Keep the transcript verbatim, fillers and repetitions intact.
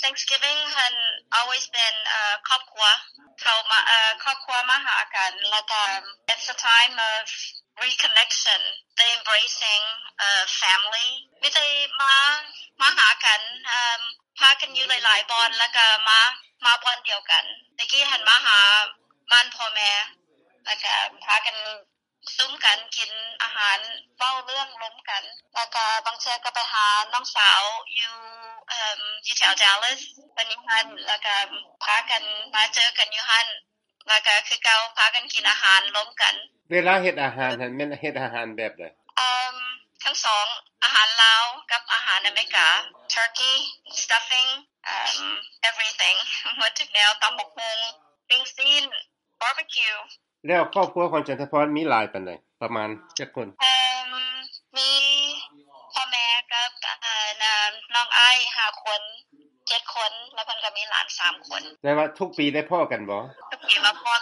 Thanksgiving had always been เอ่อครอบครัวเขามาเอ่อครอบครัวมาหากันแล้วก็ it's a time of reconnection the embracing of family มีแต่มามาหากันเอ่อพากันอยู่หลายๆบอนแล้วก็มามาบอนเดียวกันตะกี้หันมาหาบ้านพ่อแม่แล้วก็พากันซุ้มกันกินอาหารเว้าเรื่องล้มกันแล้วก็บางเทื่อก็ไปหาน้องสาวอยู่เอ่ออยู่แถว Dallas วันนี้หันแล้วก็พากันมาเจอกันอยู่หันแล้วก็คือเก่าพากันกินอาหารล้มกันเวลาเฮ็ดอาหารหั่นแม่นเฮ็ดอาหารแบบใดเอ่อทั้งสองอาหารลาวกับอาหารอเมริกา Turkey stuffing um everything หมดทุกแนวตำบักหุ่งปิ้งซีน barbecue แล้วครอบครัวของจันทพรมีหลายปานใดประมาณจักคนเอ่อมีพ่อแม่กับเอ่อน้องอ้ายห้าคนเจ็ดคนแล้วเพิ่นก็มีหลานสามคนแต่ว่าทุกปีได้พ้อกันบ่ทุกปีมาพ้อ